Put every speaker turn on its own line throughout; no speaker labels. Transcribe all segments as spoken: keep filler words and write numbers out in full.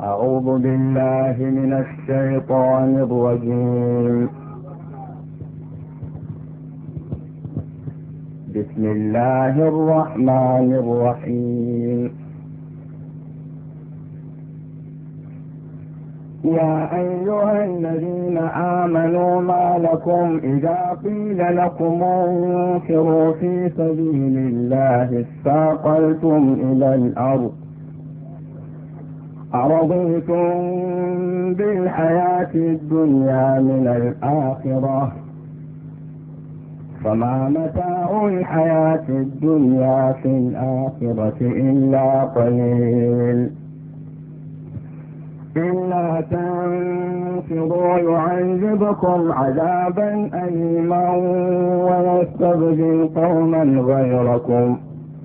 أعوذ بالله من الشيطان الرجيم. بسم الله الرحمن الرحيم. يا أيها الذين آمنوا ما لكم إذا قيل لكم انفروا في سبيل الله اثاقلتم إلى الأرض أرضيتم بالحياة الدنيا من الآخرة فما متاع الحياة الدنيا في الآخرة إلا قليل. إلا تنفروا يعذبكم عذابا أليما ويستبدل قوما غيركم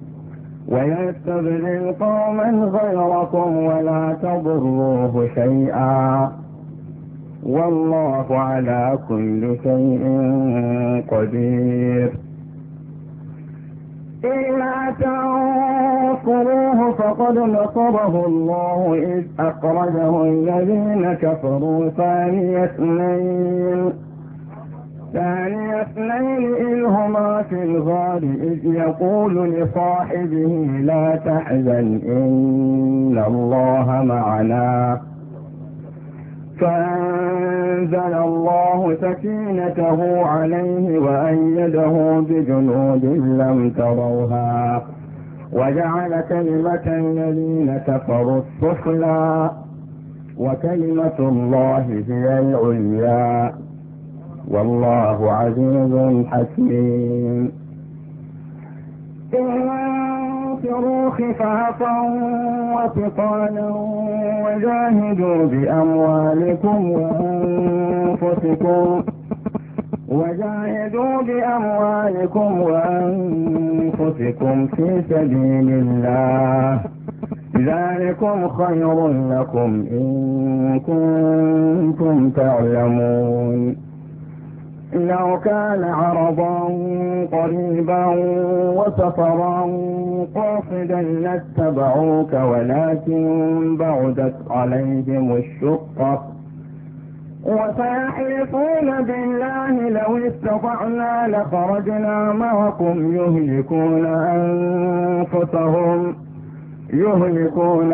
ويستبدل قوما غيركم ولا تضروه شيئا والله على كل شيء قدير. إلا تنصروه فقد نصره الله إذ أخرجه الذين كفروا ثاني اثنين ثاني اثنين إذ هما في الغار إذ يقول لصاحبه لا تحزن إن الله معنا فأنزل الله سكينته عليه وأيده بجنود لم تروها وجعل كلمة الذين كفروا السفلى وكلمة الله هي العليا والله عزيز حكيم. انفروا خفافا وثقالا وجاهدوا بأموالكم وأنفسكم وجاهدوا بأموالكم وأنفسكم في سبيل الله ذلكم خير لكم إن كنتم تعلمون. لو كان عرضا قريبا وسفرا قاصدا لاتبعوك ولكن بعدت عليهم الشقة وسيحلفون بالله لو استطعنا لخرجنا معكم يهلكون أنفسهم يهلكون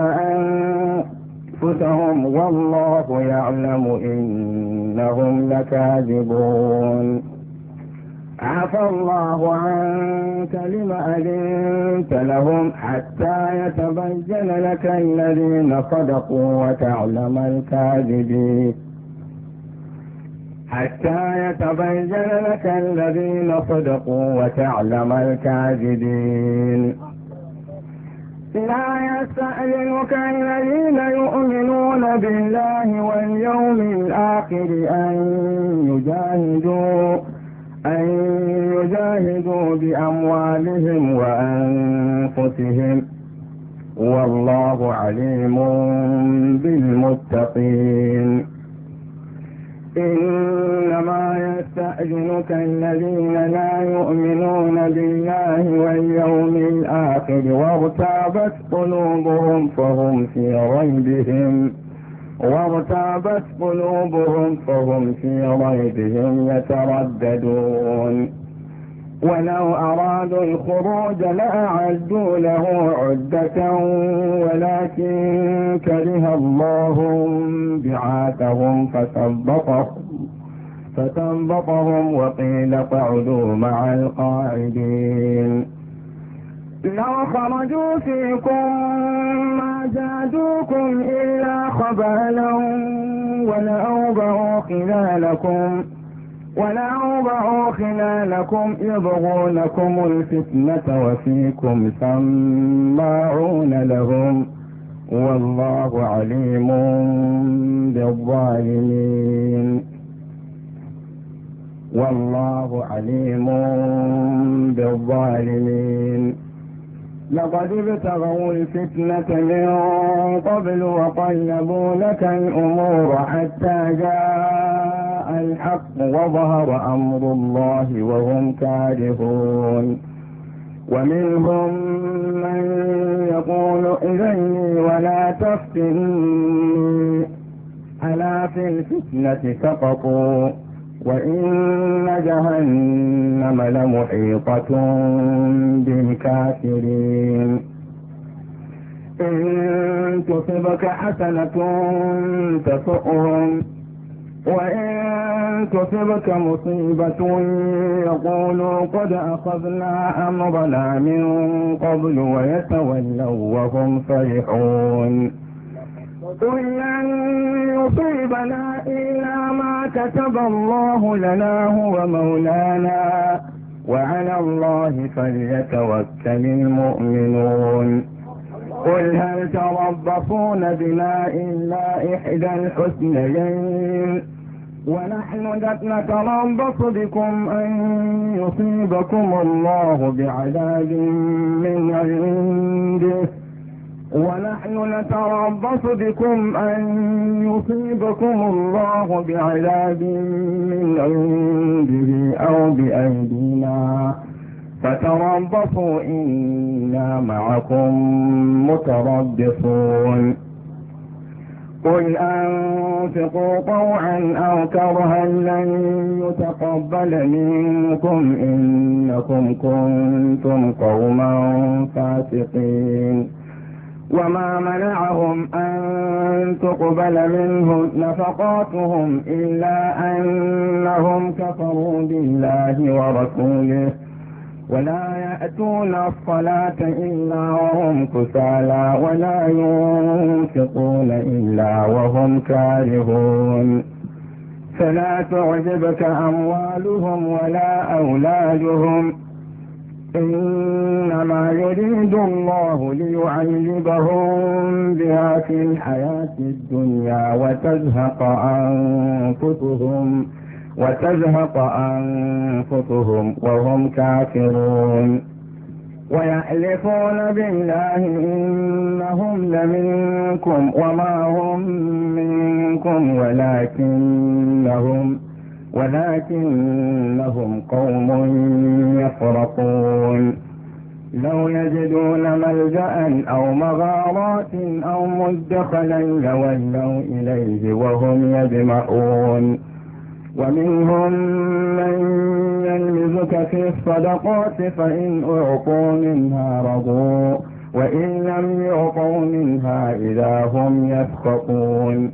أنفسهم والله يعلم إنهم لكاذبون. عفى الله عنك لم أذنت لهم حتى يتبين لك الذين صدقوا وتعلم الكاذبين حتى يتبين لك الذين صدقوا وتعلم الكاذبين. لا يستأذنك الذين يؤمنون بالله واليوم الآخر أن يجاهدوا أن يجاهدوا بأموالهم وأنفسهم والله عليم بالمتقين. إنما يستأذنك الذين لا يؤمنون بالله واليوم الآخر وارتابت قلوبهم فهم في ريبهم وارتابت قلوبهم فهم في ريبهم يترددون. ولو أرادوا الخروج لأعدوا له عدة ولكن كره الله بعاثهم فثبطهم فثبطهم وقيل اقعدوا مع القاعدين. لو خرجوا فيكم ما زادوكم إلا خبالا ولأوضعوا خلالكم ولأوضعوا خلالكم يبغونكم الفتنة وفيكم سماعون لهم والله عليم بالظالمين والله عليم بالظالمين. لقد ابتغوا الفتنة من قبل وقلبوا لك الأمور حتى جاء الحق وظهر أمر الله وهم كارهون. ومنهم من يقول إذني ولا تفتني ألا في الفتنة سقطوا وإن جهنم لمحيطة بالكافرين. إن تصبك حسنة تسؤهم وإن تصبك مصيبة يقولوا قد أخذنا أمرنا من قبل ويتولوا وهم فرحون. قل لن يصيبنا إلا ما كتب الله لنا هو مولانا وعلى الله فليتوكل المؤمنون. قل هل تربصون بنا إلا إحدى الحسنيين ونحن نتربص بكم أن يصيبكم الله بعذاب من عنده ونحن نتربص بكم أن يصيبكم الله بعذاب من عنده أو بأيدينا فتربصوا إنا معكم متربصون. قل أنفقوا طوعا أو كرها لن يتقبل منكم إنكم كنتم قوما فاسقين. وما منعهم أن تقبل منهم نفقاتهم إلا أنهم كفروا بالله ورسوله ولا يأتون الصلاة إلا وهم كسالى ولا ينفقون إلا وهم كارهون. فلا تعجبك أموالهم ولا أولادهم إنما يريد الله ليعذبهم بها في الحياة الدنيا وتزهق أنفسهم وتزهق أنفسهم وهم كافرون. ويحلفون بالله إنهم لمنكم وما هم منكم ولكنهم ولكنهم قوم يفرقون. لو يجدون ملجأ أو مغارات أو مدخلا لولوا إليه وهم يجمعون. ومنهم من يلمزك في الصدقات فإن أعطوا منها رضوا وإن لم يعطوا منها إذا هم يسخطون.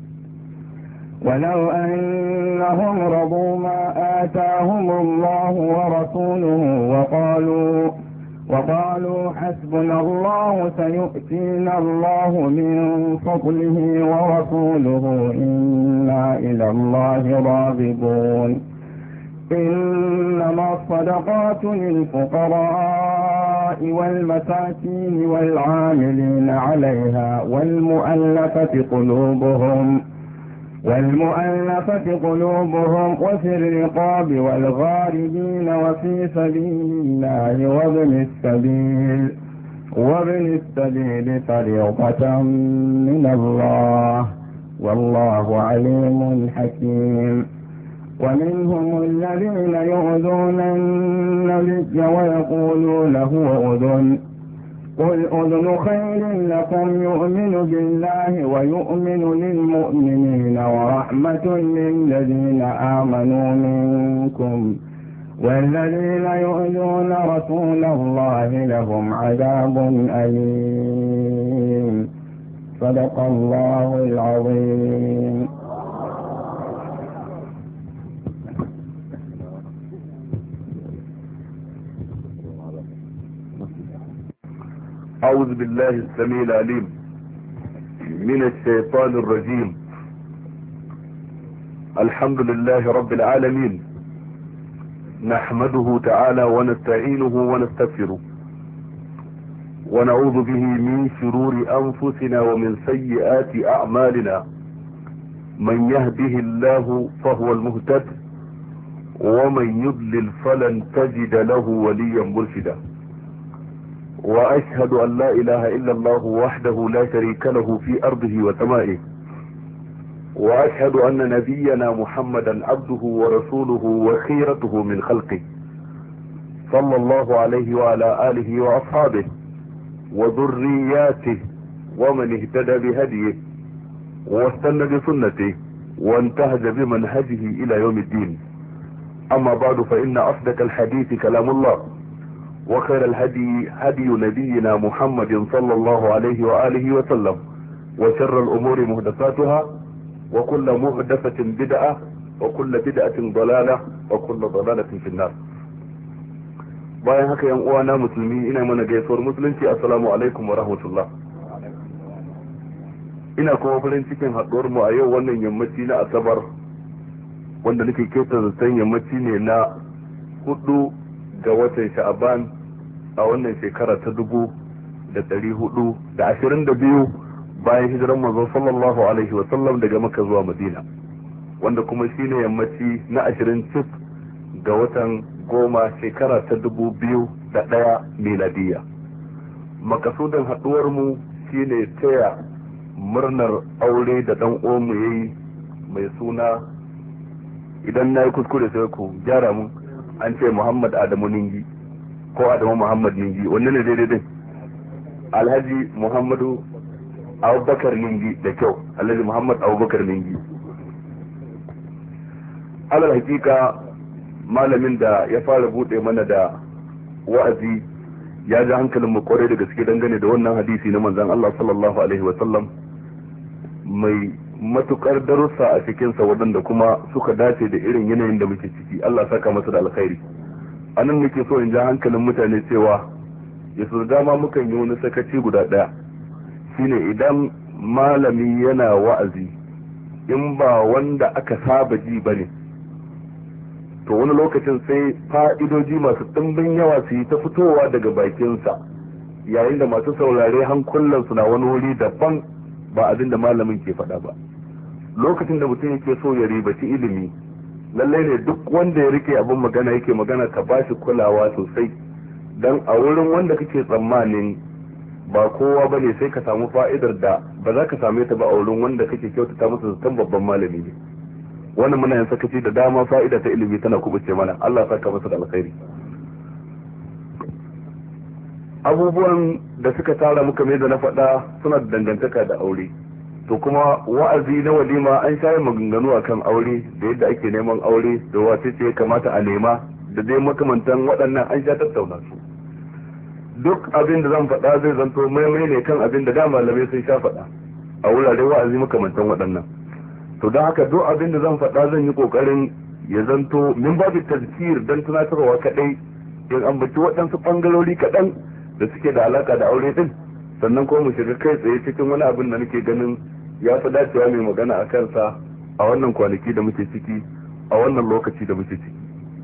ولو أنهم رضوا ما آتاهم الله ورسوله وقالوا وقالوا حسبنا الله سيؤتينا الله من فضله ورسوله إنا إلى الله راغبون. إنما الصدقات للفقراء والمساكين والعاملين عليها والمؤلفة قلوبهم والمؤلفة قلوبهم وفي الرقاب والغاربين وفي سبيل الله وابن السبيل وابن السبيل فريضة من الله والله عليم حكيم. ومنهم الذين يؤذون النبي ويقولون هو أذن قل أذن خير لكم يؤمن بالله ويؤمن للمؤمنين ورحمة للذين آمنوا منكم والذين يؤذون رسول الله لهم عذاب أليم. صدق الله العظيم.
أعوذ بالله السميع العليم من الشيطان الرجيم. الحمد لله رب العالمين، نحمده تعالى ونستعينه ونستغفره ونعوذ به من شرور أنفسنا ومن سيئات أعمالنا. من يهده الله فهو المهتد ومن يضلل فلن تجد له وليا مرشدا. واشهد ان لا اله الا الله وحده لا شريك له في ارضه وسمائه، واشهد ان نبينا محمدا عبده ورسوله وخيرته من خلقه. صلى الله عليه وعلى آله وأصحابه وذرياته ومن اهتدى بهديه واستنى بسنته وانتهج بمنهجه إلى يوم الدين. أما بعد، فإن أصدق الحديث كلام الله، وخير الهدي هدي نبينا محمد صلى الله عليه وآله وسلم، وشر الأمور محدثاتها، وكل محدثة بدعة، وكل بدعة ضلالة، وكل ضلالة في النار. bayan haka yan uwana musulmi, ina mana gaisuwar musulunci, assalamu alaikum wa rahmatullah. Ina kuma farin cikin haɗuwar mu a yau wannan yammaci na asabar, wanda nake kyauta zaton yammaci ne na hudu ga watan sha'aban a wannan shekara ta dubu da ɗari hudu da ashirin da biyu bayan hijiran manzon sallallahu alaihi wa sallam daga Makka zuwa Madina, wanda kuma shine yammaci na ashirin cif ga watan goma shekara ta dubu biyu da ɗaya miladiya. Makasudin haɗuwar mu shine taya murnar aure da ɗan uwanmu yayi mai suna, idan na yi kuskure sai ku gyara mun, an ce Muhammad Adamu Ningi ko Adamu Muhammad Ningi, wannan ne daidai din? Alhaji Muhammadu Abubakar Ningi, da kyau, Alhaji Muhammad Abubakar Ningi. Alal hakika malamin da ya fara bude mana da wa'azi ya ji hankalin mu kwarai da gaske dangane da wannan hadisi na manzon Allah sallallahu alaihi wa sallam, mai matukar darussa a cikin sa wadanda kuma suka dace da irin yanayin da muke ciki. Allah saka masa da alkhairi. Anan nake so in ji hankalin mutane cewa yaso dama mukan yi wani sakaci guda daya, shine idan malami yana wa'azi in ba wanda aka saba ji bane, to wani lokacin sai fa'idoji masu ɗimbin yawa su yi ta fitowa daga bakinsa, yayin da masu saurare hankulansu na wani wuri daban ba abin da malamin ke faɗa ba. Lokacin da mutum yake so ya ribaci ilimi, lallai ne duk wanda ya rike abin magana yake magana ka ba shi kulawa sosai, don a wurin wanda kake tsammanin ba kowa ba ne sai ka samu fa'idar da ba za ka same ta ba a wurin wanda kake kyautata masa zaton babban malami ne. Wannan muna yin sakaci da dama, fa'ida ta ilimi tana kubuce mana. Allah saka masa da alkhairi. Abubuwan da suka tara muka mai da na faɗa suna da dangantaka da aure, to kuma wa'azi na walima an shayi maganganu akan aure da yadda ake neman aure da wace ce ya kamata a nema da dai makamantan waɗannan an sha tattauna su. Duk abin da zan faɗa zai zanto maimai ne kan abin da da malamai sun sha faɗa a wurare wa'azi makamantan waɗannan. To don haka duk abin da zan faɗa zan yi ƙoƙarin ya zanto min babu tazkir don tunatarwa kaɗai, in ambaci waɗansu ɓangarori kaɗan da suke da alaƙa da aure ɗin, sannan kuma mu shiga kai tsaye cikin wani abin da nake ganin ya fi dacewa mai magana a kansa a wannan kwanaki da muke ciki, a wannan lokaci da muke ciki.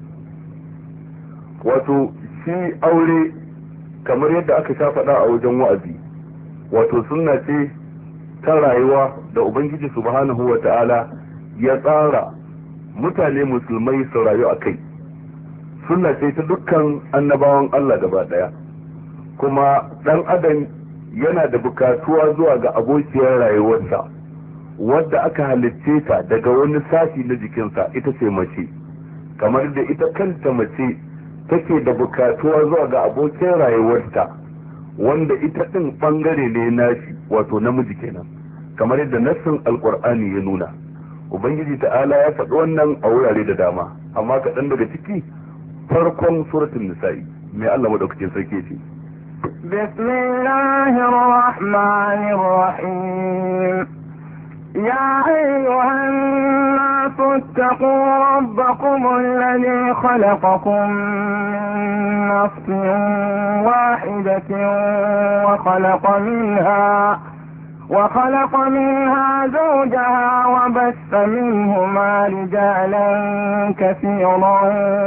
Wato shi aure kamar yadda aka sha faɗa a wajen wa'azi, wato sunna ce ta rayuwa da Ubangiji subhanahu wa ta'ala ya tsara mutane musulmai su rayu a kai. Sunna ce ta dukkan annabawan Allah gaba daya, kuma dan adam yana da bukatuwa zuwa ga abokiyar rayuwarsa wadda aka halicce ta daga wani sashi na jikinsa, ita ce mace, kamar da ita kanta mace take da bukatuwa zuwa ga abokin rayuwarta wanda ita din bangare ne nashi, wato namiji kenan, kamar yadda nassin alkur'ani ya nuna. Ubangiji ta'ala ya faɗi wannan a wurare da dama, amma kaɗan daga ciki farkon suratul nisa'i mai Allah madaukakin sarki ce.
Bismillahir rahmanir rahim. يا أيها الناس اتقوا ربكم الذي خلقكم من نفس واحدة وخلق منها وخلق منها زوجها وبث منهما رجالا كثيرا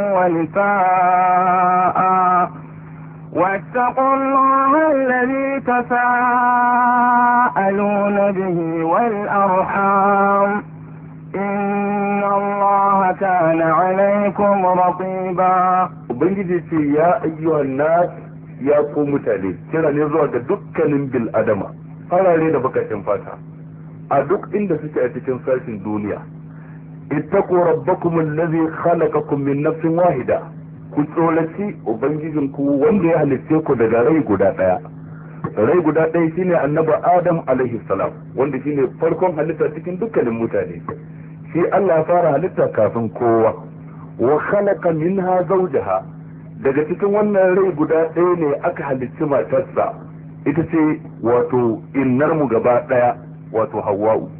ونساء واتقوا الله الذي تساءلون به والأرحام إن الله كان عليكم رقيبا.
Ubangiji ce ya ayyuhan nas, ya ku mutane, kira ne zuwa ga dukkanin bil adama, farare da bakashin fata, a duk inda suke a cikin sashin duniya. Ittaqu rabbakum allazi khalaqakum min nafsin wahida, ku tsoraci ubangijinku wanda ya halitte ku daga rai guda daya. Rai guda ɗaya shine annabi Adam alaihi salam, wanda shine farkon halitta cikin dukkanin mutane. Shi Allah ya fara halitta kafin kowa. Wa khalaqa minha zawjaha, daga cikin wannan rai guda ɗaya ne aka halicci matarsa, ita ce wato innar mu gaba ɗaya, wato Hawwa'u.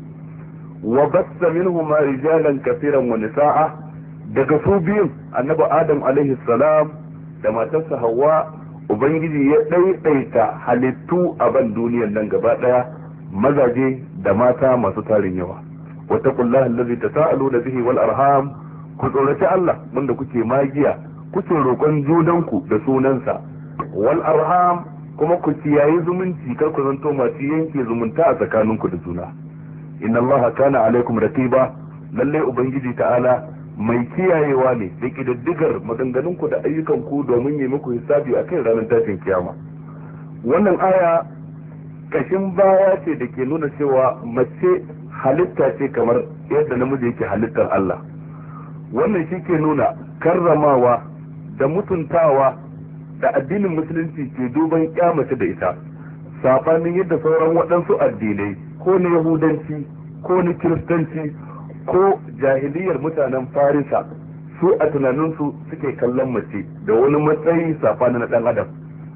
Wa bassa minhuma rijalan kaseeran wa nisaa, daga su biyun annabi Adam alaihi salam da matarsa Hawwa, ubangiji ya ɗaiɗaita halittu a ban duniyar nan gaba ɗaya, mazaje da mata masu tarin yawa. wattaqullaha allazi tasaaluna bihi wal arham, ku tsoraci Allah wanda kuke magiya kuke roƙon junanku da sunansa. Wal arham, kuma ku kiyaye zumunci, kar ku zanto masu yanke zumunta a tsakaninku da juna. Inna Allaha kana alaikum raqiba, lalle ubangiji ta'ala mai kiyayewa ne da kididdigar maganganunku da ayyukanku domin yi muku hisabi akan ranar tashin kiyama. Wannan aya kashin baya ce da ke nuna cewa mace halitta ce kamar yadda namiji yake halittar Allah. Wannan shi ke nuna karramawa da mutuntawa da addinin musulunci ke duban kyamace da ita, sabanin yadda sauran waɗansu addinai ko na yahudanci ko na kiristanci ko jahiliyar mutanen farisa su a tunaninsu suke kallon mace da wani matsayi safanin na ɗan adam.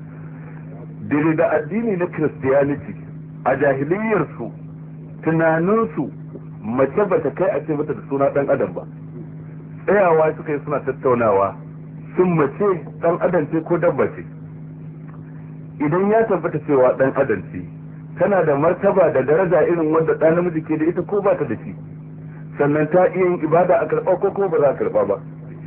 Dare da addini na kiristiyaniti a jahiliyarsu tunaninsu mace ba ta kai a ce mata da suna ɗan adam ba. Tsayawa suka yi suna tattaunawa, sun mace ɗan adam ce ko dabba ce. Idan ya tabbata cewa ɗan adam ce, tana da martaba da daraja irin wanda ɗan namiji ke da ita ko ba ta da shi, sannan ta iya yin ibada a karɓa ko kuma ba za a karɓa ba.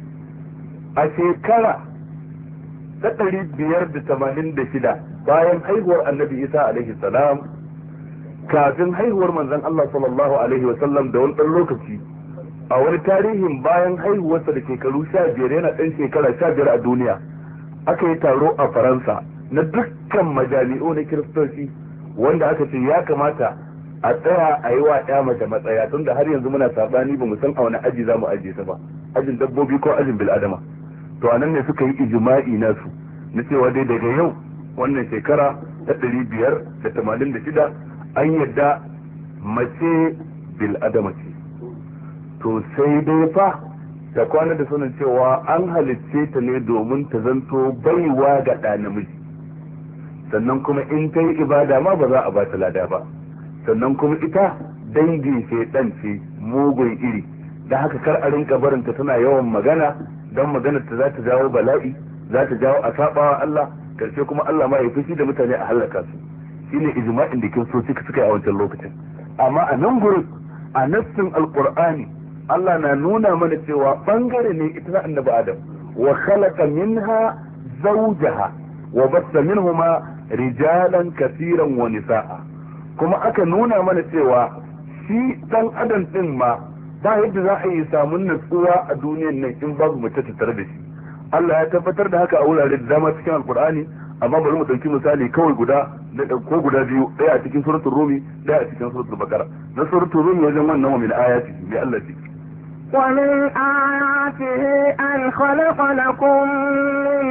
A shekara ta ɗari biyar da tamanin da shida bayan haihuwar annabi Isa alaihi salam, kafin haihuwar manzon Allah sallallahu alaihi wa sallam da wani ɗan lokaci, a wani tarihin bayan haihuwarsa da shekaru sha biyar yana ɗan shekara sha biyar a duniya, aka yi taro a Faransa na dukkan majami'u na kiristoci, wanda aka ce ya kamata a tsaya a yi wa ɗaya mace matsaya, tun da har yanzu muna saɓani ba mu san a wani aji za mu ajiye ta ba, ajin dabbobi ko ajin bil'adama. To a nan ne suka yi ijima'i nasu na cewa dai daga yau wannan shekara ta ɗari biyar da tamanin da shida an yadda mace bil'adama ce. To sai dai fa ta kwana da sanin cewa an halicce ta ne domin ta zanto baiwa ga ɗa namiji, sannan kuma in ta yi ibada ma ba za a ba ta lada ba, sannan kuma ita dangi shaitan ce mugun iri, da haka kar a rinka barinta tana yawan magana, don maganar ta za ta jawo bala'i, za ta jawo a sabawa Allah, karshe kuma Allah ma ya fushi da mutane a halaka su. Shine ijma'in da kiristoci suka yi a wancan lokacin. Amma a nan gurin a nassin alqur'ani Allah na nuna mana cewa bangare ne ita na annabi Adam, wa khalaqa minha zawjaha wa bassa minhuma rijalan kaseeran wa nisaa. Kuma aka nuna mana cewa shi dan adam din ma ba yadda za a yi samun natsuwa a duniyar nan in babu mace ta tare da shi. Allah ya tabbatar da haka a wurare da dama cikin alkur'ani, amma bari mu dauki misali kawai guda ko guda biyu, ɗaya a cikin suratul rumi, ɗaya a cikin suratul baqara. Na suratul rumi wajen wannan wa min ayati bi Allah ce
ومن آياته أن خلق لكم من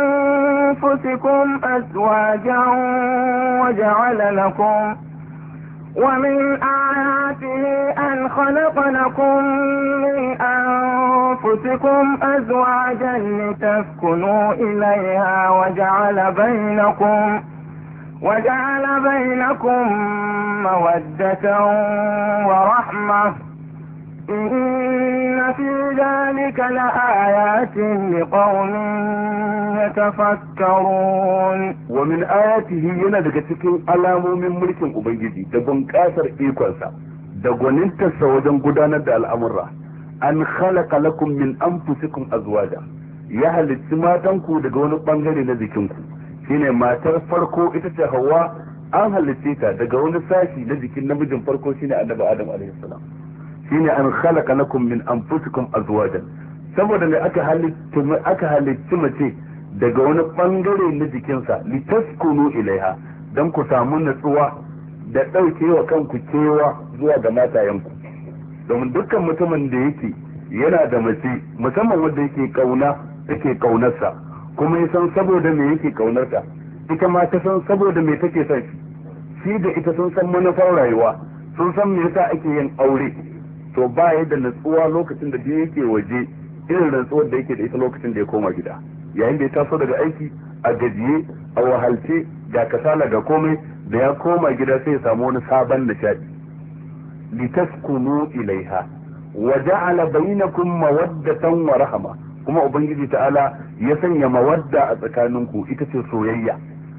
أنفسكم أزواجا وجعل لكم ومن آياته أن خلق لكم من أنفسكم أزواجا لتسكنوا إليها وجعل بينكم وجعل بينكم مودة ورحمة إن في ذلك لآيات لقوم يتفكرون.
ومن آياته yana daga cikin alamomin mulkin Ubangiji da bunƙasar ikonsa da gwanintarsa wajen gudanar da al'amurra, an khalaqa lakum min anfusikum azwaja, ya halitti matanku daga wani bangare na jikinku. Shine matar farko ita ce Hawwa, an halitte ta daga wani sashi na jikin namijin farko shine Annabi Adam alaihi salam. Shine an khalaqa lakum min anfusikum azwajan, saboda ne aka halitta aka halitta mace daga wani bangare na jikinsa, litaskunu ilaiha, dan ku samu natsuwa da daukewa kanku kewa zuwa ga matayenku. Domin dukkan mutumin da yake yana da mace, musamman wanda yake kauna take kaunarsa, kuma ya san saboda me yake kaunarta, ita ma ta san saboda me take son shi, shi da ita sun san manufar rayuwa, sun san me yasa ake yin aure, to ba ya da natsuwa lokacin da yake waje irin natsuwar da yake da ita lokacin da ya koma gida, yayin da ya taso daga aiki a gajiye a wahalce ga kasala ga komai, da ya koma gida sai ya samu wani sabon nishadi. litaskunu ilaiha wa ja'ala bainakum mawaddatan wa rahma, kuma ubangiji ta'ala ya sanya mawadda a tsakaninku, ita ce soyayya.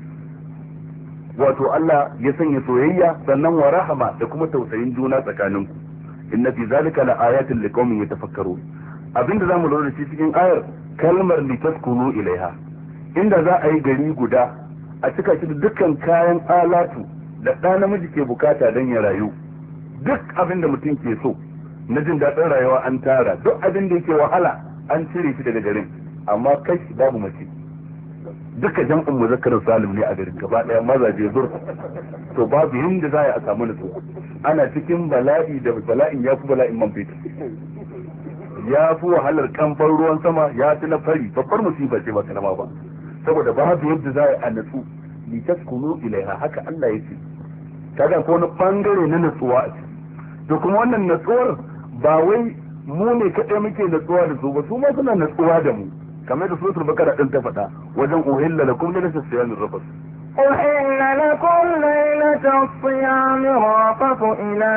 wato Allah ya sanya soyayya sannan wa rahama da kuma tausayin juna tsakaninku. inna fi zalika la ayatin liqaumin yatafakkarun. abinda zamu lura da shi cikin ayar kalmar litaskunu ilaiha, inda za a yi gari guda a cika shi da dukkan kayan alatu da ɗa namiji ke bukata don ya rayu, duk abinda mutum ke so na jin daɗin rayuwa an tara, duk abinda yake wahala an cire shi daga garin, amma kai babu mace, duka jam'in muzakkarin salim ne a garin gaba ɗaya mazaje zur, to babu yadda za a samu nutsu. ana cikin bala'i da bala'in ya fi bala'in man fetur, ya fi wahalar kamfan ruwan sama, ya fi na fari, babbar musiba ce ba karama ba, saboda babu yadda za a nutsu. li taskunu ilaiha, haka Allah ya ce, kaga ko wani bangare na nutsuwa a ciki. to kuma wannan nutsuwar ba wai mu ne kaɗai muke nutsuwa da su ba, su ma suna nutsuwa da mu, kamar da suratul bakara din ta faɗa wajen uhilla lakum lailatul siyamir rafas.
أحل لكم ليلة الصيام الرفث إلى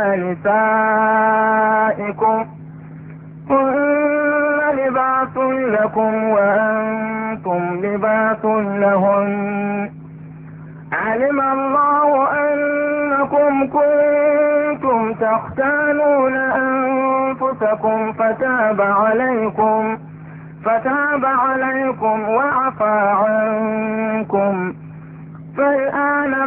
نسائكم هن لباس لكم وأنتم لباس لهن علم الله أنكم كنتم تختانون أنفسكم فتاب عليكم فتاب عليكم وعفى عنكم فالآن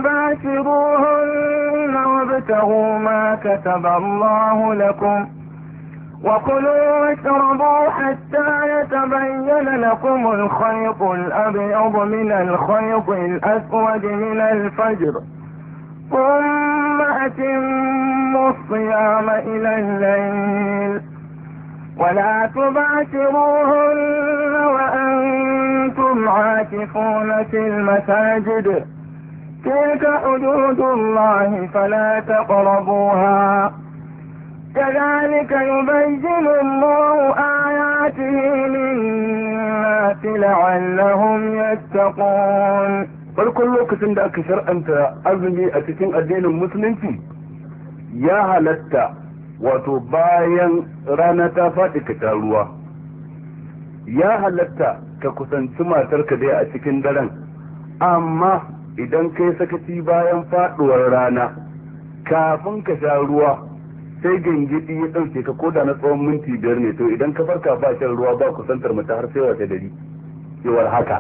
باشروهن وابتغوا ما كتب الله لكم وكلوا واشربوا حتى يتبين لكم الخيط الأبيض من الخيط الأسود من الفجر ثم أتموا الصيام إلى الليل ولا تباشروهن وأنتم عاكفون في المساجد تلك حدود الله فلا تقربوها كذلك يبين الله آياته للناس لعلهم يتقون.
farkon lokacin da aka shar'anta azumi a cikin addinin musulunci ya halatta wato bayan rana ta faɗi ka sha ruwa, ya halatta ka kusanci matarka dai a cikin daren, amma idan kai sakaci bayan faɗuwar rana kafin ka sha ruwa sai gangidi ya ɗauke ka koda na tsawon minti biyar ne, to idan ka farka ba shan ruwa ba kusantar mace har sai wata dari cewar haka,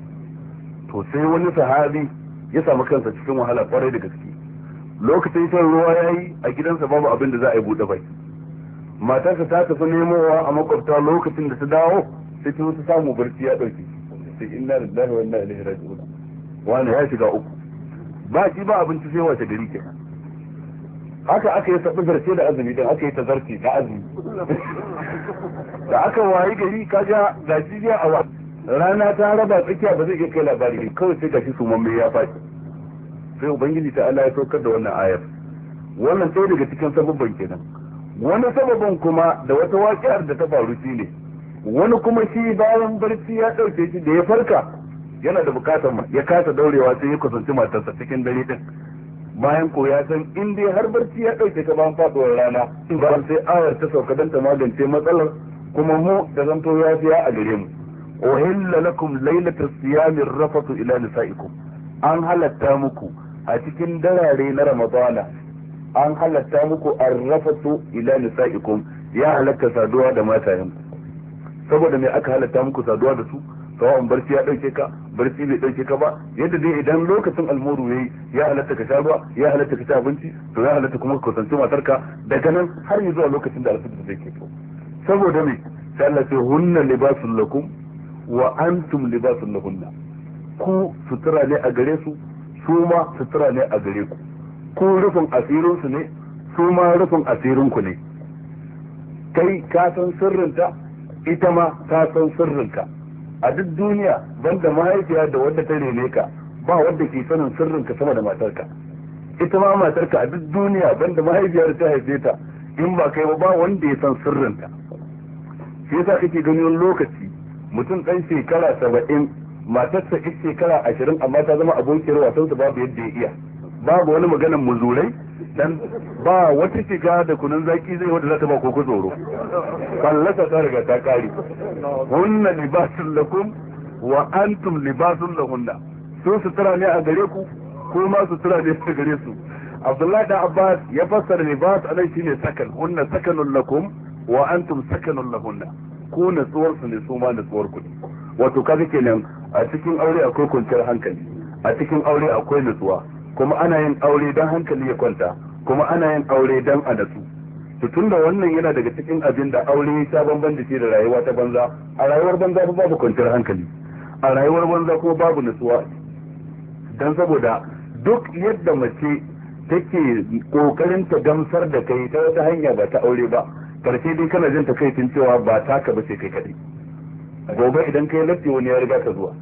to sai wani sahabi ya samu kansa cikin wahala kwarai da gaske. lokacin shan ruwa ya yi a gidansa babu abin da za a yi buɗe bai, matarsa ta tafi nemowa a makwabta, lokacin da ta dawo sai ta ta samu barci ya ɗauke, sai inna lillahi wa inna ilaihi raji'un, wani ya shiga uku, ba shi ba abinci sai wace gari kenan. haka aka yi sabbin zarce da azumi din, aka yi ta zarce da azumi da aka wayi gari kaga gashi biya a wa rana ta raba tsakiya ba zai iya kai labari, kawai sai gashi su mamme ya faɗi, sai ubangiji ta Allah ya saukar da wannan ayar. wannan sai daga cikin sababban kenan. wani sababin kuma da wata waƙiyar da ta faru shi ne, wani kuma shi bayan barci ya ɗauke shi da ya farka yana da bukatar ya kasa daurewa sai ya kusanci matarsa cikin dare din, bayan ko ya san in dai har barci ya ɗauke ka bayan faɗuwar rana ba sai ayar ta sauka don ta magance matsalar, kuma mu da zanto ya fiya a gare mu. uhilla lakum lailatul siyamir rafatu ila nisaikum, an halatta muku a cikin darare na ramadana, an halatta muku arrafatu ila nisaikum, ya halatta saduwa da matayen. saboda me aka halatta muku saduwa da su? sawa'un barci ya dauke ka, barci bai dauke ka ba, yadda dai idan lokacin almuru yayi ya halatta ka sha ruwa, ya halatta ka ci abinci, to ya halatta kuma ka kusanci matarka daga nan har yi zuwa lokacin da alfajir zai keto. saboda me sai Allah ce hunna libasul lakum wa antum libasul lahunna, ku sutura ne a gare su, su ma sutura ne a gare ku, ku rufin asirin su ne, su ma rufin asirin ku ne. kai ka san sirrinta, ita ma ta san sirrinka, a duk duniya banda mahaifiya da wadda ta rene ka ba wadda ke sanin sirrin ka sama da matarka. Ita ma matarka a duk duniya banda mahaifiyar ta haife ta in ba kai ba ba wanda ya san sirrin ta. Shi yasa kake gani wani lokaci mutum dan shekara saba'in matarsa ita shekara ashirin amma ta zama abokiyar wasan su babu yadda ya iya. Babu wani maganan muzurai dan ba wata shiga da kunun zaki zai wanda za ta ba koko tsoro. Fallasa ta riga ta kare. Hunna libasun lakum wa antum libasun lahunna. Su sutura ne a gare ku ko ma sutura ne a gare su. Abdullahi da Abbas ya fassara libas anan shine sakan. Hunna sakanun lakum wa antum sakanun lahunna. Ko natsuwar su ne su ma natsuwar ku. Wato kaga kenan a cikin aure akwai kwanciyar hankali, a cikin aure akwai natsuwa, kuma ana yin aure don hankali ya kwanta, kuma ana yin aure don a natsu. To tunda wannan yana daga cikin abin da aure ya sha bamban da shi da rayuwa ta banza, a rayuwar banza babu kwanciyar hankali, a rayuwar banza kuma babu natsuwa. Dan saboda duk yadda mace take kokarin ta gamsar da kai ta wata hanya ba ta aure ba, karshe dai kana jin takaicin cewa ba taka ba ce kai kadai. Gobe idan kai latti wani ya riga ka zuwa,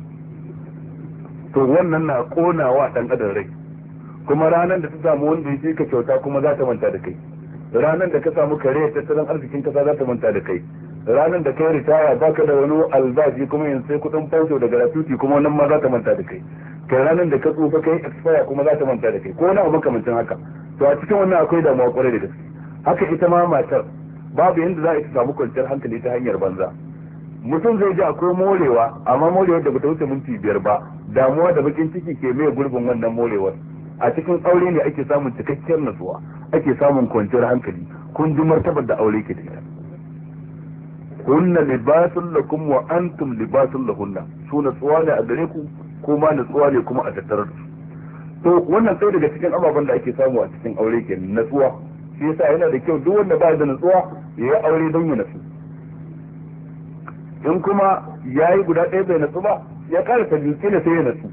to wannan na konawa dan adam rai. Kuma ranar da ta samu wanda ya ka kyauta kuma za ta manta da kai, ranar da ka samu kare tattalin arzikin kasa za ta manta da kai, ranar da kai ritaya baka da wani albashi kuma yanzu sai kudin fansho da gratuity kuma wannan ma za ta manta da kai, kai ranar da ka tsufa kai expire kuma za ta manta da kai, ko wani abu makamancin haka. To a cikin wannan akwai damuwa kwarai da gaske. Haka ita ma matar babu yanda za a samu kwanciyar hankali ta hanyar banza. Mutum zai ji akwai morewa, amma morewar da bata wuce minti biyar ba, damuwa da bakin ciki ke mai gurbin wannan morewar. A cikin aure ne ake samun cikakkiyar natsuwa, ake samun kwanciyar hankali. Kun ji martabar da aure ke da ita. Hunna libasun lakum wa antum libasun lahunna. Su natsuwa ne a gare ku, kuma natsuwa ne kuma a tattare da su. To wannan sai daga cikin ababen da ake samu a cikin aure ke natsuwa. Shi yasa yana da kyau duk wanda ba da natsuwa ya yi aure don ya natsu. In kuma ya yi guda ɗaya bai natsu ba, ya ƙara ta biyu da sai ya natsu.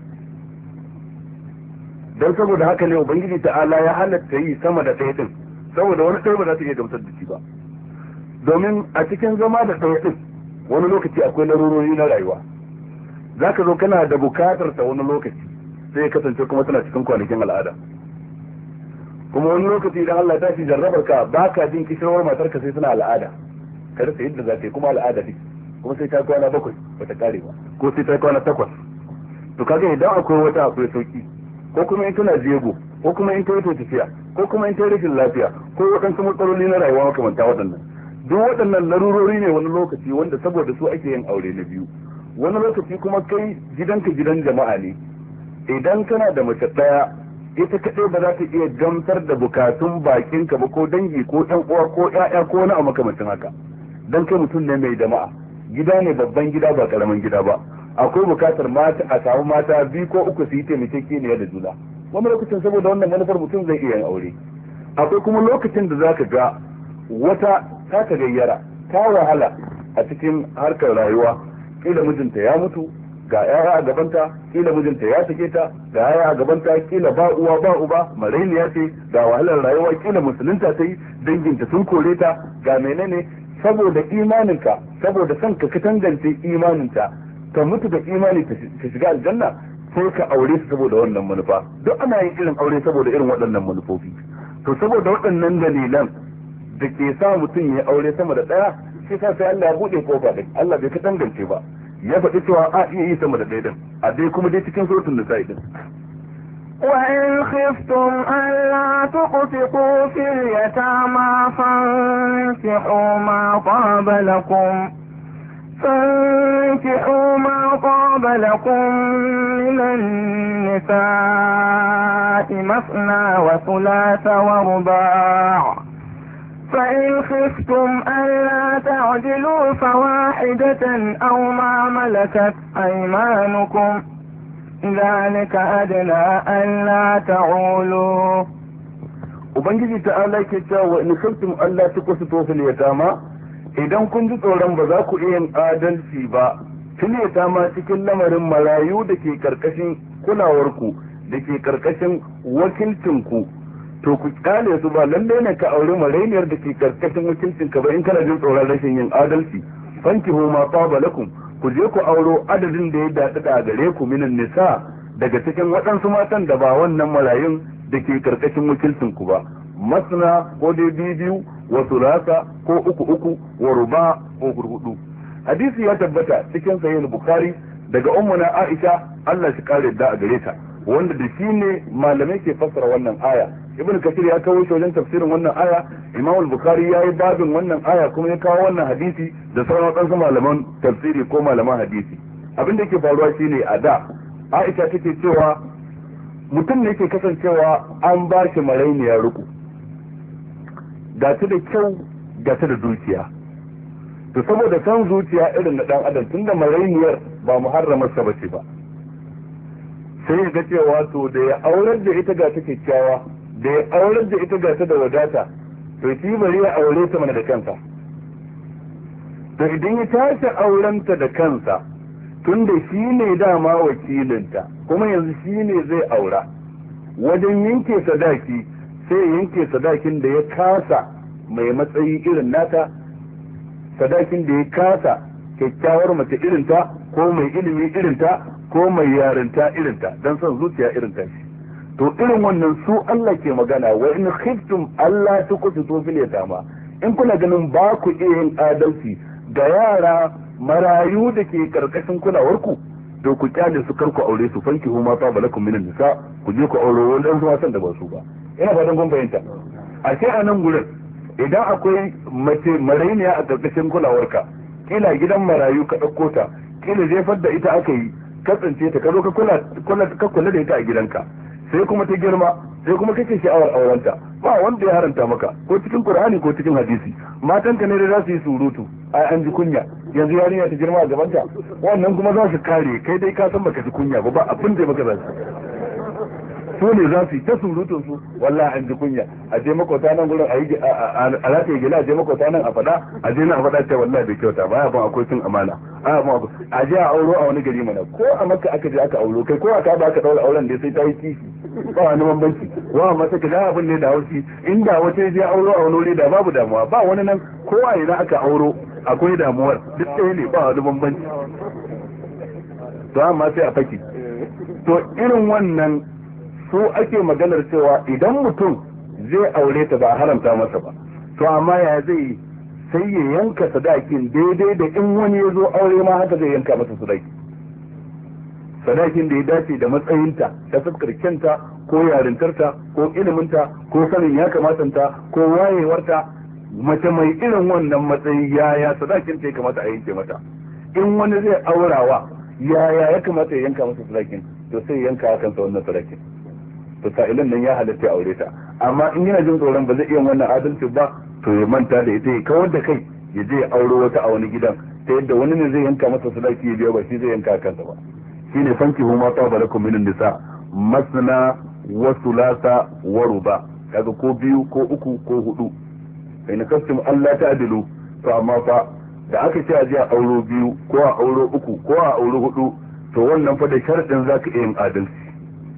Don saboda haka ne Ubangiji ta'ala ya halatta yi sama da ɗaya ɗin, saboda wani ɗaya ba za ta iya gamsar da shi ba. Domin a cikin zama da ɗaya ɗin wani lokaci akwai larurori na rayuwa. Za ka zo kana da bukatar ta wani lokaci sai ya kasance kuma tana cikin kwanakin al'ada. Kuma wani lokaci idan Allah ta shi jarrabar ka ba ka jin kishirwar matarka sai suna al'ada. Ka rasa yadda za ta yi kuma al'ada take. Kuma sai ta kwana bakwai bata kare ba, ko sai ta kwana takwas. To kaga idan akwai wata akwai sauki, ko kuma in tana jego, ko kuma in ta yi tafiya, ko kuma in ta yi rashin lafiya, ko waɗansu matsaloli na rayuwa makamanta waɗannan. Duk waɗannan larurori ne wani lokaci wanda saboda su ake yin aure na biyu. Wani lokaci kuma kai gidanka gidan jama'a ne. Idan kana da mace ɗaya, ita kaɗai ba za ta iya gamsar da bukatun bakinka ba, ko dangi ko ɗan uwa ko ƴaƴa ko wani abu makamancin haka. Dan kai mutum ne mai jama'a. Gida ne babban gida ba karamin gida ba, akwai bukatar mata a samu mata biyu ko uku su yi taimakekeniya da juna. Wani lokacin saboda wannan manufar mutum zai iya yin aure. Akwai kuma lokacin da zaka ga wata ta ta gayyara, ta wahala a cikin harkar rayuwa, kila mijinta ya mutu ga yaya a gabanta, kila mijinta ya sake ta ga yaya a gabanta, kila ba uwa ba uba, marainiya ce, ga wahalar rayuwa, kila musulunta ta yi, danginta sun kore ta, ga menene. Saboda imaninka, saboda son ka ka tangance imaninta, ka mutu da imani ka shiga aljanna, sai ka aure su saboda wannan manufa. Duk ana yin irin aure saboda irin waɗannan manufofi. To saboda waɗannan dalilan da ke sa mutum ya aure sama da ɗaya, sai sa sai Allah ya buɗe kofa da Allah bai ka tangance ba. Ya faɗi cewa a iya yi sama da ɗaya din, a dai kuma dai cikin suratul nisa'i din.
وإن خفتم ألا تقسطوا في اليتامى فانكحوا ما طاب لكم فانكحوا ما طاب لكم من النساء مثنى وثلاث ورباع فإن خفتم ألا تعدلوا فواحدة أو ما ملكت أيمانكم ذلك أدنى ألا تعولوا.
Ubangiji ta'ala ke cewa wa in kuntum alla tuqsitu fil yatama, idan kun ji tsoron ba za ku iya yin adalci ba fil yatama cikin lamarin marayu da ke karkashin kulawarku da ke karkashin wakilcinku, to ku kyale su ba lalle ne ka aure marainiyar da ke karkashin wakilcinka ba in kana jin tsoron rashin yin adalci. Fankihu ma taba lakum, ku je ku auro adadin da ya daɗi da gare ku minan nisa daga cikin waɗansu matan da ba wannan marayun da ke karkashin wakilcin ku ba, masna ko dai biyu wa sulasa ko uku uku wa ruba ko hudu. Hadisi ya tabbata cikin sahih bukhari daga ummuna Aisha Allah shi kare da a gare ta, wanda da shi ne malamai ke fassara wannan aya. Ibn Kathir ya kawo shi wajen tafsirin wannan aya, Imam al-Bukhari ya yi babin wannan aya kuma ya kawo wannan hadisi da sauran wadansu malaman tafsiri ko malaman hadisi. Abin da yake faruwa shine a da Aisha take cewa mutum ne yake kasancewa an ba shi marainiya ruku, ga ta da kyau ga ta da dukiya. To saboda san zuciya irin na dan adam, tunda marainiyar ba muharramar sa bace ba, sai ya ga cewa to da ya aurar da ita ga ta kyakkyawa, da ya aurar da ita ga ta da wadata, to shi bari ya aure ta mana da kansa. To idan ya tashi aurenta da kansa, tunda shi ne dama wakilinta kuma yanzu shi ne zai aura, wajen yanke sadaki sai yanke sadakin da ya kasa mai matsayi irin nata, sadakin da ya kasa kyakkyawar mace irinta ko mai ilimi irinta ko mai yarinta irinta, don son zuciya irinta shi. To irin wannan su Allah ke magana, wa in khiftum Allah tuqsitu fil yatama, in kuna ganin ba ku iya yin adalci ga yara marayu da ke karkashin kulawarku, to ku kyale su karku aure su, fanki huma ta balakum minan nisa, ku je ku aure wanda su wasan da ba su ba. Ina fatan kun fahimta. A ce a nan gurin idan akwai mace marainiya a karkashin kulawarka, kila gidan marayu ka ɗauko ta, kila jefar da ita aka yi, ka tsince ta, ka zo ka kula ka kula da ita a gidanka, sai kuma ta girma, sai kuma kake sha'awar aurenta, ba wanda ya haranta maka ko cikin Qur'ani ko cikin hadisi. Matanka ne da za su yi surutu, ai an ji kunya, yanzu yarinya ta girma a gabanta, wannan kuma za su kare, kai dai ka san baka ji kunya ba, ba abin da maka za su su ne za su yi ta surutun su, wallahi an ji kunya, a je makota nan gurin a yi a rataye gina, a je makota nan a faɗa, a je nan a faɗa cewa wallahi bai kyauta ba, ya ban akwai cin amana, a ban akwai a je a auro a wani gari mana, ko a Makka aka je aka auro, kai ko a Kaaba aka daura auren da sai ta yi kishi, ba wani bambanci. Wa amma take da abin ne da haushi, inda wata je auro a wani wuri da babu damuwa, ba wani nan ko a ina aka auro akwai damuwar, duk ɗaya ne, ba wani bambanci. To amma sai a faki. To irin wannan su ake maganar cewa idan mutum zai aure ta ba haramta masa ba, to amma ya zai sai ya yanka sadakin daidai da in wani ya zo aure ma haka zai yanka masa sadaki, sadakin da ya dace da matsayinta ta fuskar kyanta ko yarintarta ko iliminta ko sanin ya kamatanta ko wayewarta. Mace mai irin wannan matsayi yaya sadakin ta ya kamata a yanke mata, in wani zai aurawa yaya ya kamata ya yanka masa sadakin, to sai yanka kansa wannan sadakin, to sa'ilan nan ya halatta ya aure ta. Amma in yana jin tsoron ba zai iya wannan adalci ba, to ya manta da ita, ya kawar da kai, ya je ya auro wata a wani gidan, ta yadda wani ne zai yanka masa sadaki ya biya ba shi zai yanka kansa ba. Shine fanki huma ta balakum minan nisa masna wa thulatha wa ruba, kaga ko biyu ko uku ko hudu. in kastum Allah ta'dilu, to amma fa da aka ce a je a auro biyu ko a auro uku ko a auro hudu, to wannan fa da sharadin zaka iya yin adalci,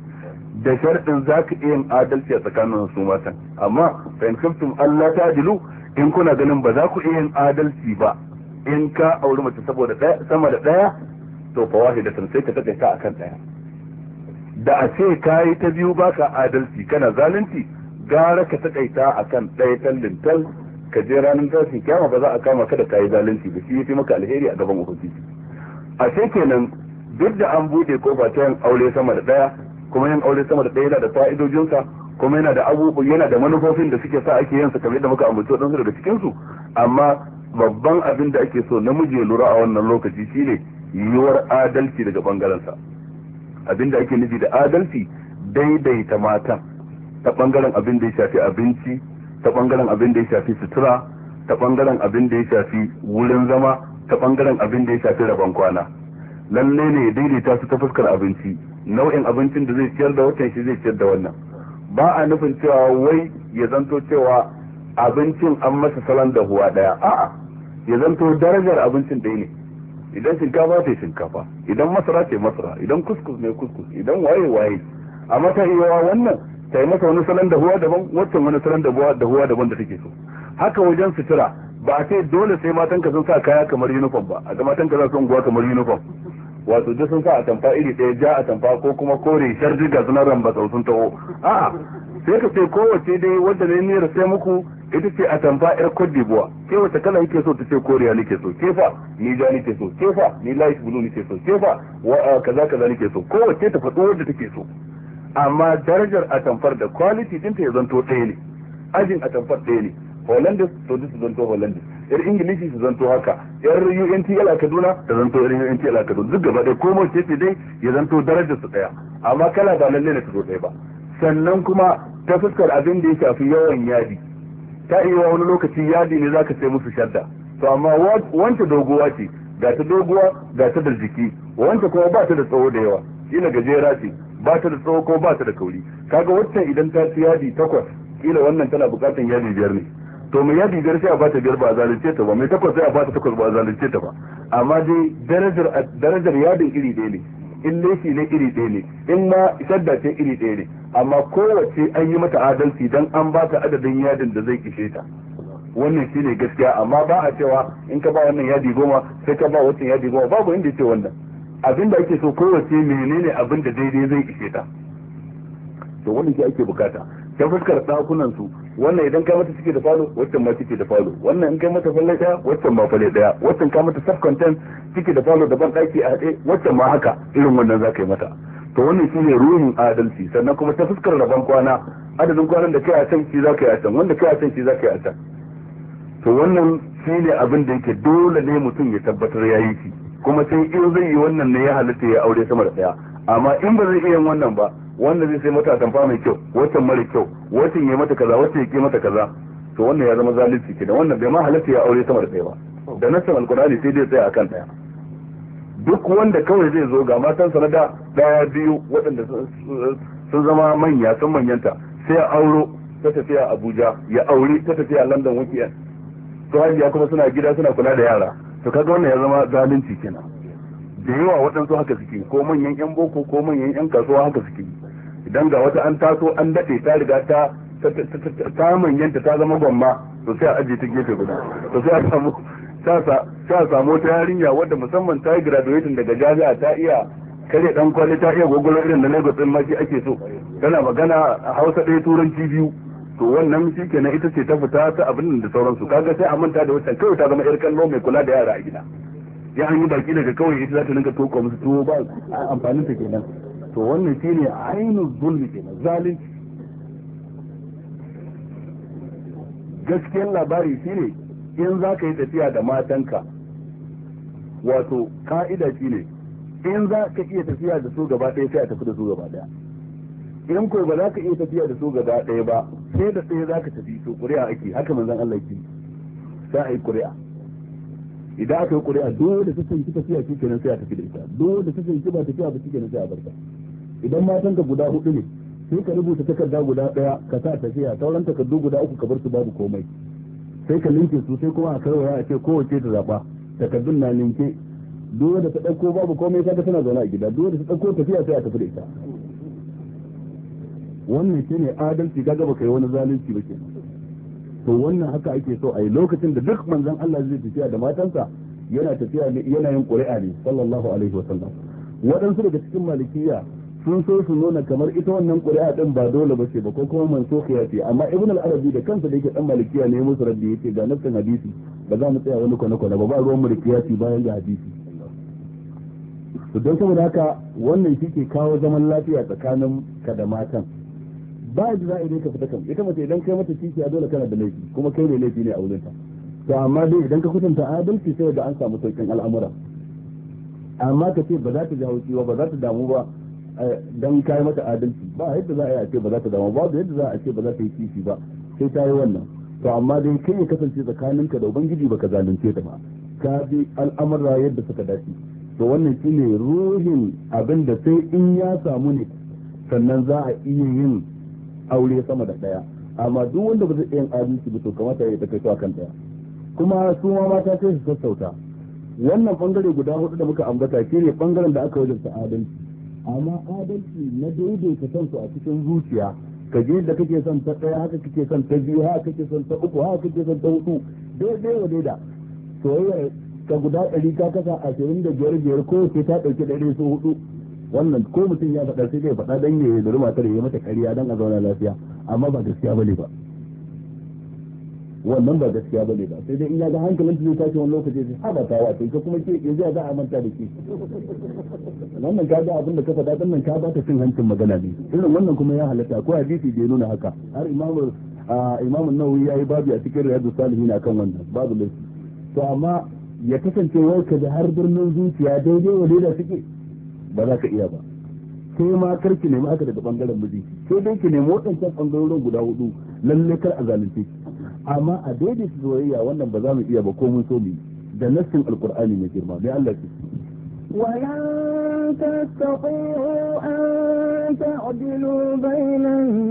da sharadin zaka iya yin adalci a tsakanin su matan. Amma fa in kastum Allah ta'dilu, in kuna ganin ba za ku iya yin adalci ba in ka auri mace saboda daya sama da daya, to fa wahidatan sai ka takaita akan daya. Da a ce kai ta biyu baka adalci kana zalunci, gara ka takaita akan daya tallin tal, ka je ranar tashin kiyama ba za a kama ka da kayi zalunci ba, shi yafi maka alheri a gaban ubangiji. A ce kenan duk da an bude kofa ta yin aure sama da daya, kuma yin aure sama da daya yana da fa'idojinsa, kuma yana da abubuwa, yana da manufofin da suke sa ake yin sa kamar yadda muka ambaci wadansu daga cikin su. Amma babban abin da ake so namiji ya lura a wannan lokaci shine yiwuwar adalci daga bangaren sa. Abin da ake nufi da adalci daidaita matan ta bangaren abin da ya shafi abinci, ta bangaren abin da ya shafi sutura, ta bangaren abin da ya shafi wurin zama, ta bangaren abin da ya shafi rabon kwana. Lalle ne ya daidaita su ta fuskar abinci, nau'in abincin da zai ciyar da watan shi zai ciyar da wannan. Ba a nufin cewa wai ya zanto cewa abincin an masa salon dahuwa daya, a'a ya zanto darajar abincin ɗaya ne. Idan shinkafa ce shinkafa, idan masara ce masara, idan kuskus ne kuskus, idan waye waye. Amma ta iya wannan ta yi masa wani salon dahuwa daban, waccan wani salon dahuwa daban da take so. Haka wajen sutura, ba a ce dole sai matan ka sun sa kaya kamar uniform ba, a ga matan ka za su unguwa kamar uniform, wato duk sun sa a tamfa iri ɗaya, ja a tamfa ko kuma kore shar diga sunan ramba sau sun taho. A'a, sai ka ce kowace dai wanda ne niyyar sai muku ita ce a tamfa yar Cote d'Ivoire, ke wace kala yake so ta ce koriya nake so, ke fa ni ja nake so, ke fa ni light blue nake so, ke fa kaza kaza nake so, kowace ta faɗo wanda take so. Amma darajar a tamfar da quality ɗinta ya zanto ɗaya ne, ajin a tamfar ɗaya ne. Hollandis to duk su zanto Hollandis, yar Ingilishi su zanto haka, yar U N T L a Kaduna ta zanto yar U N T L a Kaduna, duk gaba ɗaya ko mace ce dai ya zanto darajar su ɗaya, amma kala ba lalle ne ta zo ɗaya ba. Sannan kuma ta fuskar abin da ya shafi yawan yadi, ta iya wani lokaci yadi ne zaka sai musu shadda, to amma wanta doguwa ce, ga ta doguwa ga ta da jiki, wanta kuma ba ta da tsawo da yawa, kila gajera ce, ba ta da tsawo ko ba ta da kauri, kaga waccan idan ta ci yadi takwas, kila wannan tana bukatan yadi biyar ne. To mai yadi biyar sai a bata biyar ba a zalunce ta ba, mai takwas sai a bata takwas ba a zalunce ta ba, amma dai darajar darajar yadin iri ɗaya ne, in laifi ne iri ɗaya ne, in ma shadda ce iri ɗaya ne, amma kowace an yi mata adalci dan an ba ta adadin yadin da zai kishe ta. Wannan shine gaskiya, amma ba a cewa in ka ba wannan yadi goma sai ka ba wancan yadi goma, babu inda ce wannan. Abin da ake so kowace menene abin da daidai zai kishe ta, to wannan shi ake bukata. Ta fuskar ɗakunan su, wannan idan kai mata cike da falo, waccan ma cike da falo, wannan in kai mata falle daya, waccan ma falle daya, waccan ka mata sub content cike da falo da ban daki a haɗe, waccan ma haka, irin wannan za ka yi mata. To wannan shine ruhin adalci. Sannan kuma ta fuskar rabon kwana, adadin kwanan da kai a can shi za ka yi a can, wanda kai a can shi za ka yi a can. To wannan shine abin da yake dole ne mutum ya tabbatar ya yi shi, kuma sai in zai yi wannan ne ya halatta ya aure sama da daya. Amma in ba zai iya yin wannan ba, wanda zai sai mata tamfa mai kyau, waccan mara kyau, waccan ya mata kaza, waccan ya ke mata kaza, to wannan ya zama zalunci kenan. Wannan bai ma halatta ya aure sama da ɗaya ba, da nassan alkurani sai dai tsaya akan ɗaya. Duk wanda kawai zai zo ga matansa na da ɗaya biyu waɗanda sun zama manya sun manyanta, sai ya auro ta tafiya Abuja, ya aure ta tafiya London weekend, to hajiya kuma suna gida suna kula da yara, to kaga wannan ya zama zalunci kenan. Da yawa waɗansu haka suke, ko manyan yan boko ko manyan yan kasuwa haka suke. Idan ga wata an taso an daɗe ta riga ta ta manyanta ta zama gwamma, to sai a ajiye ta gefe guda, to sai a samu sai a samu ta yarinya wadda musamman ta yi graduating daga jami'a, ta iya kare dan kwali, ta iya gogolo irin da Lagos din ma shi ake so, tana magana a Hausa ɗaya turanci biyu, to wannan shi kenan ita ce ta fita ta abin da sauransu. Kaga sai a manta da wancan, kawai ta zama yar kallo mai kula da yara a gida. Ya an yi baki daga kawai ita za ta rinka toko musu tuwo, ba amfanin ta kenan. To wannan shine ainihin zulmi kenan, zalunci. Gaskiyar labari shine in za ka yi tafiya da matanka, wato ka'ida shine in za ka iya tafiya da su gaba ɗaya sai a tafi da su gaba ɗaya. In ko ba za ka iya tafiya da su gaba ɗaya ba, sai da ɗaya za ka tafi, to ƙuri'a ake, haka manzon Allah yake, sai a yi ƙuri'a. Idan aka yi ƙuri'a dole ta sanki tafiya shi kenan sai a tafi da ita, dole ta sanki ba tafiya ba shi kenan sai a barka. Idan matan ka guda hudu ne, sai ka rubuta takarda guda daya ka sa tafiya, sauran takardu guda uku ka bar su babu komai, sai ka linke su, sai kuma a karwaya a ce kowace ta zaba, takardun na linke, dole da ta dauko babu komai kaga tana zaune a gida, dole da ta dauko tafiya sai a tafi da ita. Wannan shine adalci, kaga baka yi wani zalunci ba kenan. To wannan haka ake so a yi. Lokacin da duk manzon Allah zai tafiya da matansa, yana tafiya ne yana yin ƙuri'a ne sallallahu alaihi wa sallam. Waɗansu daga cikin malikiya sun so su nuna kamar ita wannan ƙuri'a din ba dole ba ce ba, ko kuma mansukhiya ce, amma ibn al-arabi da kansa da yake dan malikiya ne musu raddi yace ga nafsin hadisi, ba za mu tsaya wani kwana kwana ba, ba ruwan mu da kiyasi bayan ga hadisi. To don saboda haka wannan shi ke kawo zaman lafiya tsakanin ka da matan. Ba da za a idan ka fita kan ita mace, idan kai mata kishiya dole kana da laifi, kuma kai ne laifi ne a wurinta. To amma dai idan ka kwatanta adalci sai da an samu sauƙin al'amura. Amma ka ce ba za ta ji haushi ba, ba za ta damu ba dan kai mata adalci, ba yadda za a yi a ce ba za ta damu ba, yadda za a ce ba za ta yi kishi ba, sai ta yi wannan. To amma dai kai ya kasance tsakaninka da ubangiji baka zalunce ta ba, ka bi al'amura yadda suka dace. To wannan shine ruhin abin da sai in ya samu ne sannan za a iya yin aure sama da daya. Amma duk wanda ba zai iya yin adalci ba, to kamata ya take a kan daya. Kuma su ma mata sai su sassauta. Wannan bangare guda hudu da muka ambata shine bangaren da aka wajabta adalci. Amma adalci na daidaita kansu a cikin zuciya ka je da kake son ta ɗaya haka kake son ta biyu haka kake son ta uku haka kake son ta hudu daidai wa daida soyayya ka guda ɗari ka kasa ashirin da biyar biyar ko ce ta ɗauki ɗari su hudu wannan ko mutum ya faɗa sai zai faɗa dan ya yi da matar ya mata ƙarya dan a zauna lafiya amma ba gaskiya bane ba wannan ba gaskiya bane ba sai dai in ya ga hankalin zai tashi wani lokaci sai haba ta wato ka kuma ke yanzu za a manta da ke wannan ka ga abin da ka faɗa dan nan ka ba ta cin hancin magana ne irin wannan kuma ya halatta ko hadisi da ya nuna haka har imamu imamu Nawawi yayi babu a cikin Riyadus Salihin akan wannan babu laifi to amma ya kasance wai ka da har birnin zuciya daidai wa daidai suke ba za ka iya ba sai ma kar ki nemi haka daga bangaren miji sai dai ki nemi waɗancan bangarorin guda hudu lalle kar a zalunce ki amma a daidaita soyayya wannan ba za mu iya ba ko mun so mu da nassin alqur'ani mai girma mai Allah ce
ولن تستطيعوا أن تعدلوا بين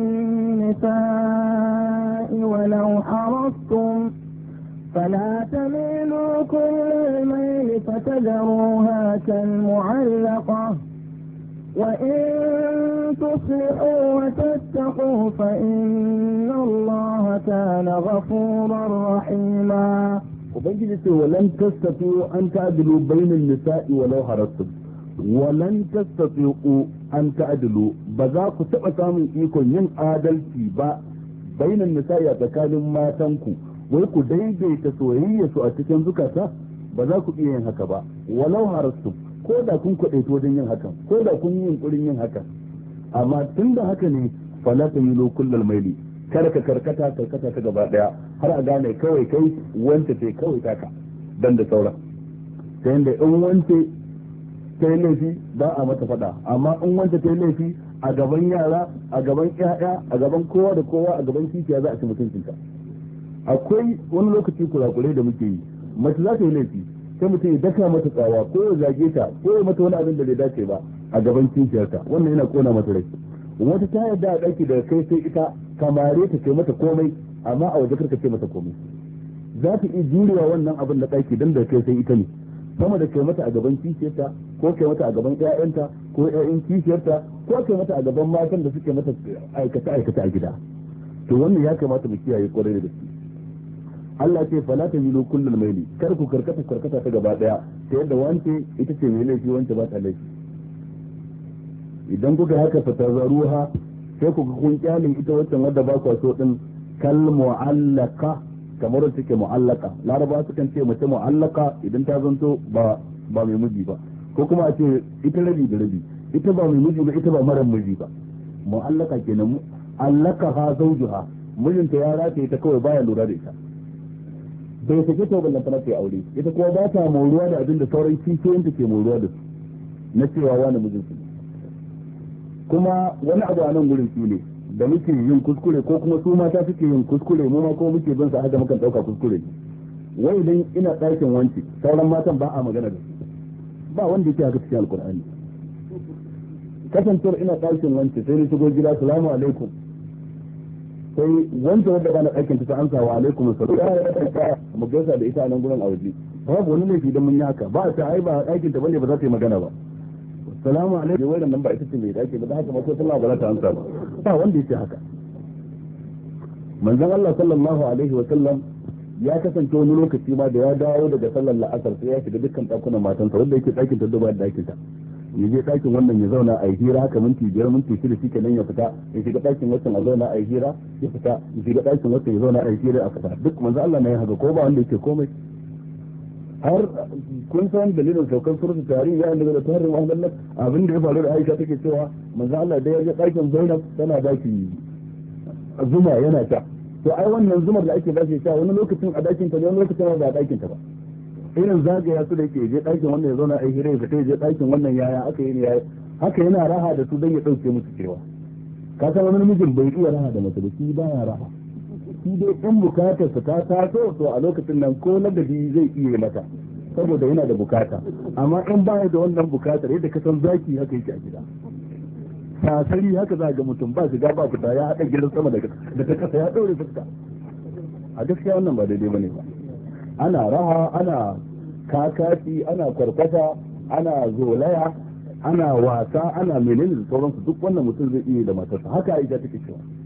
النساء ولو حرصتم فلا تميلوا كل الميل فتذروها كالمعلقة وإن تصلحوا وتتقوا فإن الله كان غفورا رحيما
ubangiji ce walan tastati'u an ta'dilu bainan nisa'i walau harastum walan tastati'u an ta'dilu ba za ku taba samun ikon yin adalci ba bainan nisa'i a tsakanin matanku wai ku daidaita soyayya su a cikin zukata ba za ku iya yin haka ba walau harastum ko da kun kwadaito wajen yin hakan ko da kun yi yunkurin yin hakan amma tunda haka ne fala tamilu kullal maili kar ka karkata karkata ta gaba daya har a gane kawai kai wance ce kawai taka dan da sauran ta yanda in wance ta yi laifi ba a mata fada amma in wance ta yi laifi a gaban yara a gaban ƴaƴa a gaban kowa da kowa a gaban kishiya za a ci mutuncinta akwai wani lokaci kurakurai da muke yi mace za ta yi laifi sai mutum ya daka mata tsawa ko ya zage ta ko ya mata wani abin da bai dace ba a gaban kishiyarta wannan yana kona mata rai wata ta yarda a ɗaki daga kai sai ita kamare ta ce mata komai amma a waje karka ce mata komai za ta iya jurewa wannan abin da ɗaki dan da kai sai ita ne sama da kai mata a gaban kishiyarta ko kai mata a gaban ƴaƴanta ko ƴaƴan kishiyarta ko kai mata a gaban matan da suke mata aikata aikata a gida to wannan ya kamata mu kiyaye kwarai da gaske Allah ce fala ta milu kullul maili kar ku karkata karkata ta gaba daya ta yadda wance ita ce mai laifi wance ba ta laifi idan kuka haka fatazaruha sai ku kun kyalin ita wancan wadda ba ku so din kal mu'allaka kamar wacce take mu'allaka laraba sukan ce mace mu'allaka idan ta zanto ba ba mai miji ba ko kuma a ce ita rabi da rabi ita ba mai miji ba ita ba mara miji ba mu'allaka kenan allaka ha zawjuha mijinta ya rataye ta kawai baya lura da ita bai sake ta ballan tana ta aure ita kuma ba ta moruwa da abin da sauran kishiyoyinta ke moruwa da su na cewa wani mijinsu kuma wani abu a nan gurin shi ne da muke yin kuskure ko kuma su mata suke yin kuskure mu ma kuma muke bin sa haka mukan dauka kuskure wai idan ina ɗakin wanci sauran matan ba a magana da su ba wanda yake haka cikin alkur'ani kasancewar ina ɗakin wanci sai ni shigo gida salamu alaikum sai wanda wanda ba na ɗakin ta amsa wa alaikum assalam mu gaisa da ita a nan gurin a waje babu wani laifi idan mun yi haka ba ta ai ba ɗakin ta bane ba za ta yi magana ba salamu alaikum wai nan ba ita ce mai dake ba da haka mato sallah ba za ta amsa ba ba wanda yake haka manzon Allah sallallahu alaihi wa sallam ya kasance wani lokaci ma da ya dawo daga sallar la'asar sai ya shiga dukkan dakunan matansa wanda yake dakin ta duba da dakin ta ya je dakin wannan ya zauna a yi hira haka minti biyar minti shida shi kenan ya fita ya shiga dakin wancan a zauna a yi hira ya fita ya shiga dakin wancan ya zauna a yi hira a fita duk manzon Allah ne ya haka ko ba wanda yake komai har kun san dalilin saukar surutu tarihi ya daga da tarin wahalar abin da ya faru da Aisha take cewa manzo Allah da ya je ɗakin Zainab tana daki zuma yana ta to ai wannan zumar da ake bashi sha wani lokacin a dakin ta ne wani lokacin ba a dakin ta ba irin zagaya su da yake je ɗakin wannan ya zauna a hira ya fita ya je ɗakin wannan yaya aka yi yaya haka yana raha da su dan ya dauke musu cewa ka san wani namijin bai iya raha da mace ba shi baya raha shi dai in bukatar sa ta taso to a lokacin nan ko ladabi zai iya mata saboda yana da bukata amma in baya da wannan bukatar yadda ka san zaki haka yake a gida sasari haka za ga mutum ba shiga ba fita ya haɗa gidan sama da ta kasa ya ɗaure fuska a gaskiya wannan ba daidai bane ba ana raha ana kakaci ana kwarkwata ana zolaya ana wasa ana menene da sauransu duk wannan mutum zai iya da matarsa haka aisha take cewa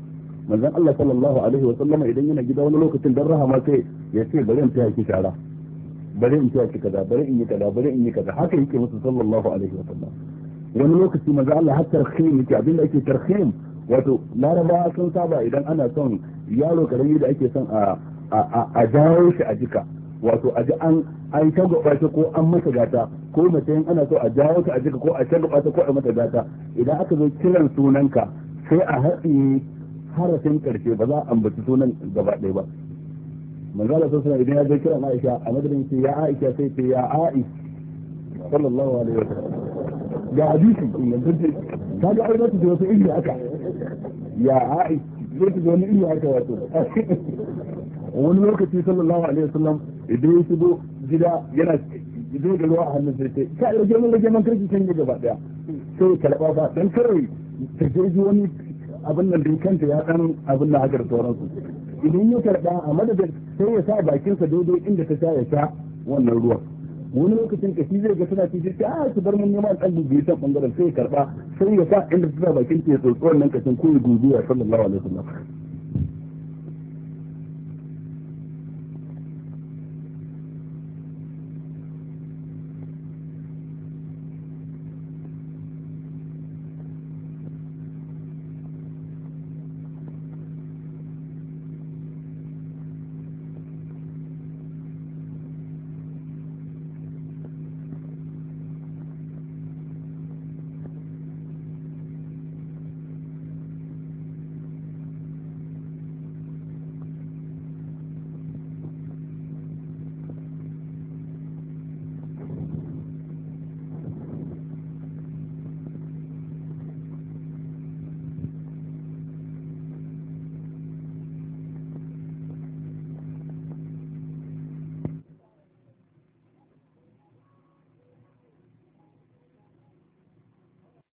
manzon Allah sallallahu alaihi wa sallama idan yana gida wani lokacin dan rahama sai ya ce bari in taya ki shara bari in taya ki kaza bari in yi kaza bari in yi kaza haka yake musu sallallahu alaihi wa sallam wani lokaci manzon Allah har tarhim yake abinda ake tarhim wato laraba sun saba idan ana son yaro karami da ake son a a a jawo shi a jika wato a ji an an shagwaba ta ko an masa gata ko mace in ana so a jawo ta a jika ko a shagwaba ta ko a mata gata idan aka zo kiran sunanka sai a haɗe harafin karshe ba za a ambaci sunan gaba ɗaya ba manzo Allah sallallahu idan ya zo kiran Aisha a madadin sai ya Aisha sai ce ya Aisha sallallahu alaihi wa sallam ga hadisi in yanzu kaga ai zata da wasu ilmi haka ya Aisha zai da wani ilmi haka wato wani lokaci sallallahu alaihi wa sallam idan ya shigo gida yana zai da ruwa a hannun sai ce ka rage mun rage man karki canje gaba daya sai karba ba dan kare ta je wani abin nan din kanta ya dan abin nan haka da sauransu idan ya karba a madadin sai ya sa bakin sa daidai inda ta sha ya sha wannan ruwan wani lokacin ka shi zai ga tana ci sai a ki bar mun neman dan dubi ta bangaren sai ya karba sai ya sa inda ta sa bakin ta ya tsotso wannan kashin ko ya dubi sallallahu alaihi wasallam